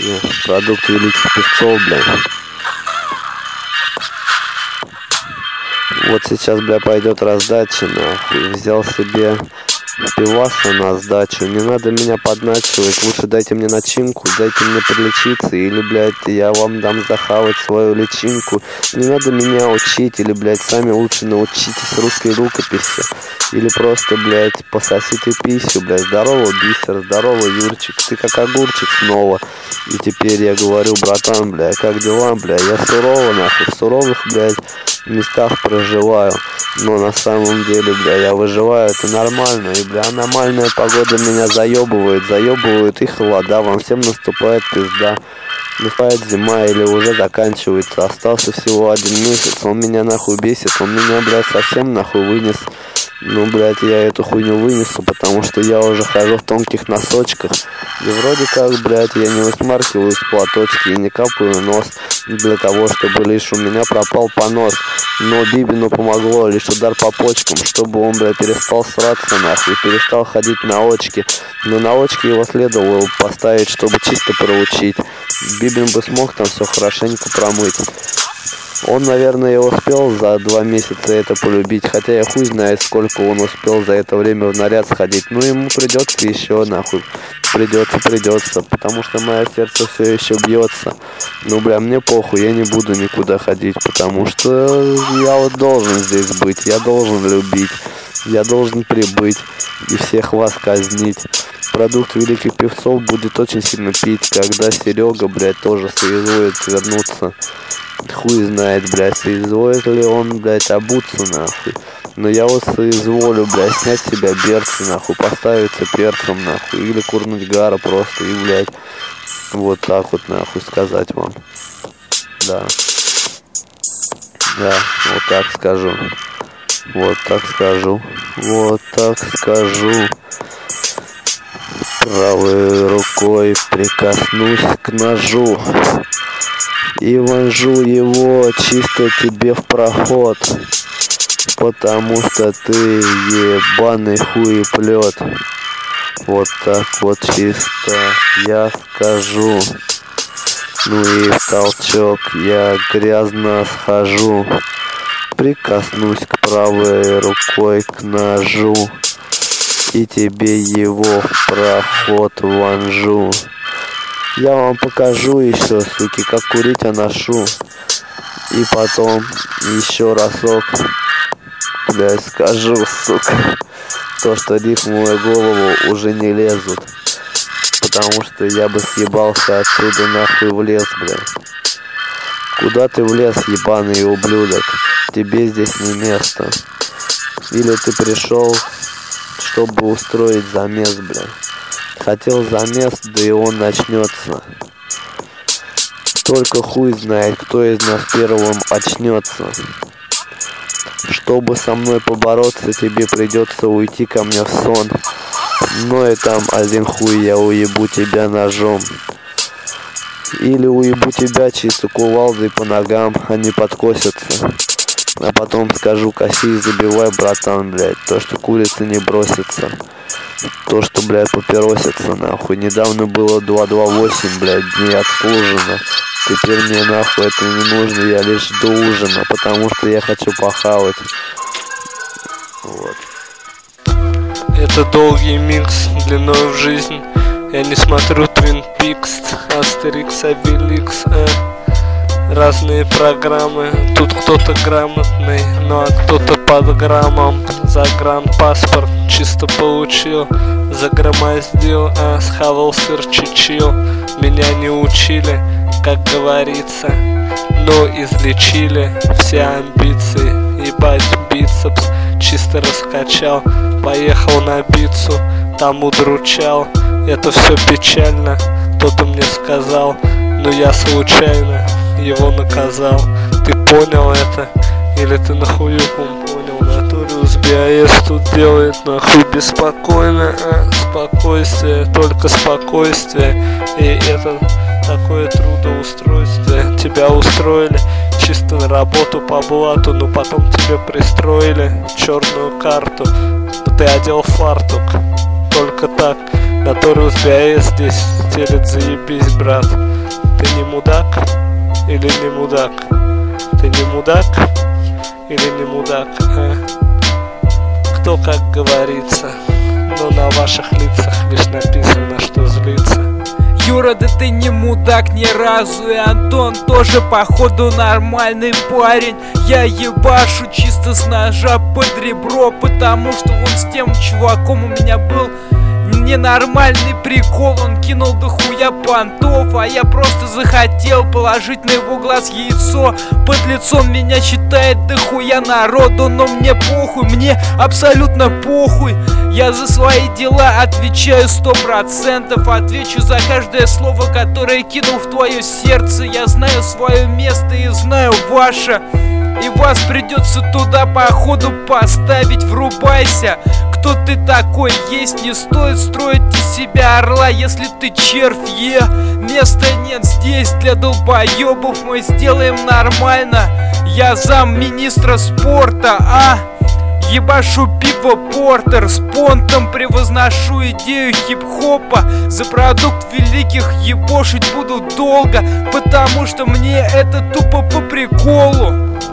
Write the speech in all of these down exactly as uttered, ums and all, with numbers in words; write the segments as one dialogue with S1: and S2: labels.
S1: нахуй. Продукт великих певцов, блядь. Вот сейчас, бля, пойдет раздача, нахуй. Взял себе пиваса на сдачу. Не надо меня подначивать. Лучше дайте мне начинку, дайте мне подлечиться. Или, блядь, я вам дам захавать свою личинку. Не надо меня учить. Или, блядь, сами лучше научитесь русской рукописи. Или просто, блядь, пососи ты писю, блядь. Здорово, бисер, здорово, Юрчик. Ты как огурчик снова. И теперь я говорю, братан, блядь, как дела, блядь? Я сурово, нахуй, в суровых, блядь, местах проживаю. Но на самом деле, бля, я выживаю, это нормально. И, бля, аномальная погода меня заебывает. Заебывает и холода, вам всем наступает пизда. Наступает зима или уже заканчивается. Остался всего один месяц, он меня нахуй бесит. Он меня, блядь, совсем нахуй вынес. Ну, блядь, я эту хуйню вынесу, потому что я уже хожу в тонких носочках. И вроде как, блядь, я не высмаркиваю с платочки и не капаю нос для того, чтобы лишь у меня пропал понос. Но Бибину помогло лишь удар по почкам, чтобы он, блядь, перестал сраться нахуй, перестал ходить на очки. Но на очки его следовало поставить, чтобы чисто проучить. Бибин бы смог там все хорошенько промыть. Он, наверное, и успел за два месяца это полюбить, хотя я хуй знает, сколько он успел за это время в наряд сходить. Ну, ему придется еще, нахуй, придется, придется, потому что мое сердце все еще бьется. Ну, бля, мне похуй, я не буду никуда ходить, потому что я вот должен здесь быть, я должен любить, я должен прибыть и всех вас казнить. Продукт великих певцов будет очень сильно пить, когда Серега, блядь, тоже соизволит вернуться. Хуй знает, блядь, соизволит ли он, блядь, обуться, нахуй. Но я вот соизволю, блядь, снять с себя берцы, нахуй, поставиться перцем, нахуй. Или курнуть гара просто, и, блядь, вот так вот, нахуй, сказать вам. Да. Да, вот так скажу. Вот так скажу. Вот так скажу. Правой рукой прикоснусь к ножу и вонжу его чисто тебе в проход, потому что ты ебаный хуеплет. Вот так вот чисто я скажу. Ну и в толчок я грязно схожу, прикоснусь к правой рукой к ножу и тебе его в проход вонжу. Я вам покажу еще, суки, как курить я ношу. И потом еще разок, блядь, скажу, сука, то, что рифмы в мою голову уже не лезут. Потому что я бы съебался отсюда нахуй в лес, блядь. Куда ты в лес, ебаный ублюдок? Тебе здесь не место. Или ты пришел, чтобы устроить замес, блядь. Хотел замес, да и он начнется. Только хуй знает, кто из нас первым очнется. Чтобы со мной побороться, тебе придется уйти ко мне в сон. Но и там один хуй я уебу тебя ножом. Или уебу тебя чисто кувалдой по ногам, они подкосятся. А потом скажу, коси и забивай, братан, блядь. То, что курица не бросится. То, что, блядь, папиросится, нахуй. Недавно было два два восемь, блядь, дней отслужено. Теперь мне, нахуй, это не нужно, я лишь до ужина, потому что я хочу похавать. Вот.
S2: Это долгий микс длиной в жизнь. Я не смотрю Twin Peaks, Астерикс, Обеликс, э. Разные программы. Тут кто-то грамотный, ну а кто-то под граммом. Загранпаспорт чисто получил, загромоздил, а схавал сыр чичил. Меня не учили, как говорится, но излечили все амбиции. Ебать, бицепс чисто раскачал. Поехал на бицу, там удручал. Это все печально, кто-то мне сказал, но я случайно его наказал. Ты понял это? Или ты нахуй понял? Наториус би эй эс тут делает нахуй беспокойно, а? Спокойствие, только спокойствие. И это такое трудоустройство. Тебя устроили чисто на работу по блату, но потом тебе пристроили черную карту. Ты одел фартук, только так. который у тебя есть здесь, телет заебись, брат. Ты не мудак или не мудак? Ты не мудак или не мудак, а? Кто как говорится, но на ваших лицах лишь написано, что злится.
S3: Юра, да ты не мудак ни разу, и Антон тоже походу нормальный парень. Я ебашу чисто с ножа под ребро, потому что он с тем чуваком у меня был ненормальный прикол. Он кинул дохуя понтов, а я просто захотел положить на его глаз яйцо. Под лицом меня читает дохуя народу, но мне похуй, мне абсолютно похуй. Я за свои дела отвечаю сто процентов. Отвечу за каждое слово, которое кинул в твое сердце. Я знаю свое место и знаю ваше, и вас придется туда походу поставить. Врубайся, кто ты такой есть. Не стоит строить из себя орла, если ты червь, е. Места нет здесь для долбоебов, мы сделаем нормально. Я замминистра спорта, а ебашу пиво портер, с понтом превозношу идею хип-хопа. За продукт великих ебошить буду долго, потому что мне это тупо по приколу.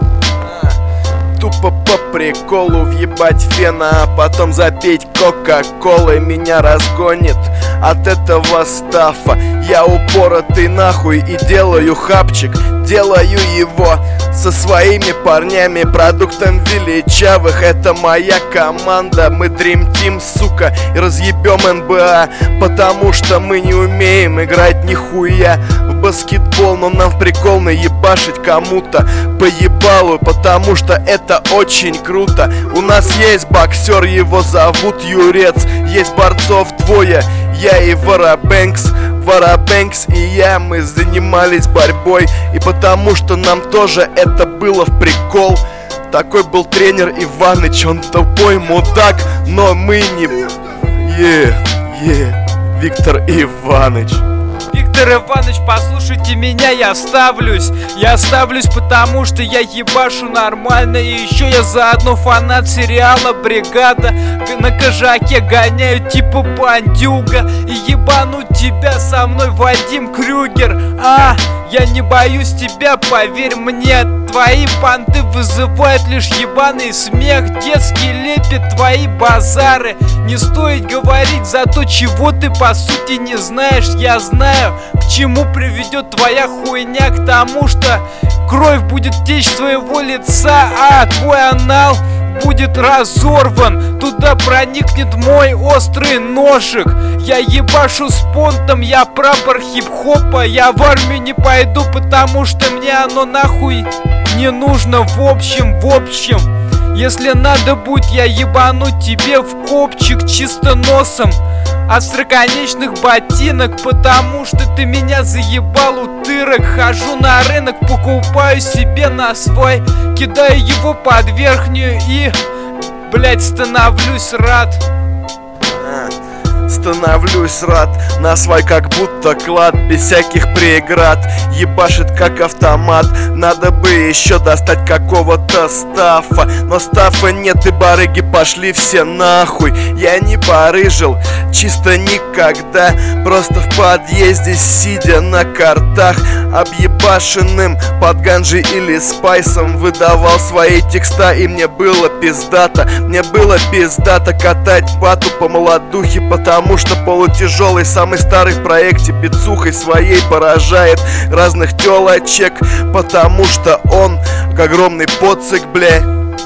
S4: Тупо по приколу въебать фена, а потом запить кока-колой. Меня разгонит от этого стафа. Я упоротый нахуй и делаю хапчик. Делаю его со своими парнями, продуктом величавых. Это моя команда, мы Dream Team, сука, и разъебем эн бэ а, потому что мы не умеем играть нихуя в баскетбол, но нам в прикол наебашить кому-то по ебалу, потому что это очень круто. У нас есть боксер, его зовут Юрец. Есть борцов двое, я и Воробэнкс. Воробэнкс и я, мы занимались борьбой, и потому что нам тоже это было в прикол. Такой был тренер Иваныч, он тупой мудак, но мы не... Е, е, Виктор Иваныч.
S3: Виктор Иванович, послушайте меня, я ставлюсь. Я ставлюсь, потому что я ебашу нормально. И еще я заодно фанат сериала «Бригада». На кожаке гоняю типа бандюга. И ебануть тебя со мной, Вадим Крюгер. А, я не боюсь тебя, поверь мне. Твои понты вызывают лишь ебаный смех. Детский лепет твои базары. Не стоит говорить за то, чего ты по сути не знаешь. Я знаю, к чему приведет твоя хуйня. К тому, что кровь будет течь с твоего лица, а твой анал будет разорван. Туда проникнет мой острый ножик. Я ебашу с понтом, я прапор хип-хопа. Я в армию не пойду, потому что мне оно нахуй не нужно. В общем, в общем, если надо будет, я ебану тебе в копчик чисто носом остроконечных ботинок, потому что ты меня заебал, утырок. Хожу на рынок, покупаю себе на свой, кидаю его под верхнюю и, блять, становлюсь рад.
S4: Становлюсь рад на свой, как будто клад, без всяких преград. Ебашит как автомат. Надо бы еще достать какого-то стафа, но стафа нет, и барыги пошли все нахуй. Я не барыжил чисто никогда, просто в подъезде, сидя на картах, объебашенным под ганджей или спайсом, выдавал свои текста, и мне было пиздато. Мне было пиздато катать пату по молодухе, потому Потому что полутяжелый, самый старый в проекте, бицухой своей поражает разных телочек, потому что он как огромный поцик, бля.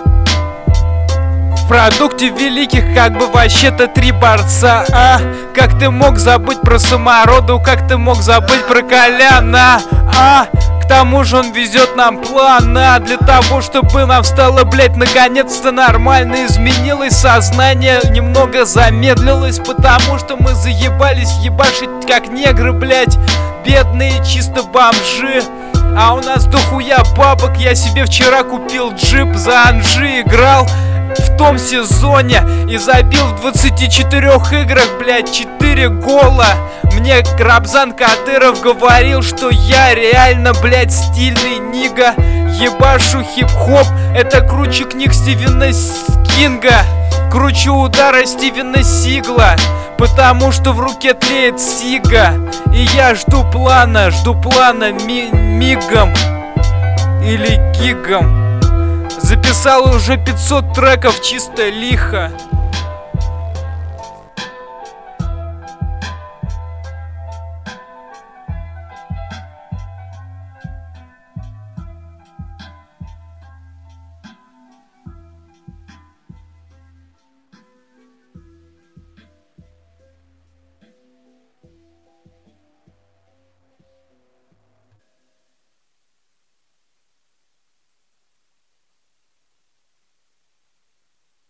S3: В продукте великих как бы вообще-то три борца. А, как ты мог забыть про самороду, как ты мог забыть про Коляна? А, к тому же он везет нам плана для того, чтобы нам стало, блять, наконец-то нормально. Изменилось сознание, немного замедлилось, потому что мы заебались ебашить как негры, блять, бедные чисто бомжи. А у нас дохуя бабок. Я себе вчера купил джип, за Анжи играл в том сезоне и забил в двадцати четырёх играх, блядь, четыре гола. Мне Рабзан Кадыров говорил, что я реально, блядь, стильный нига. Ебашу хип-хоп, это круче книг Стивена Кинга, круче удара Стивена Сигла. потому что в руке тлеет сига. И я жду плана, жду плана ми мигом или гигом. Записал уже пятьсот треков чисто лихо.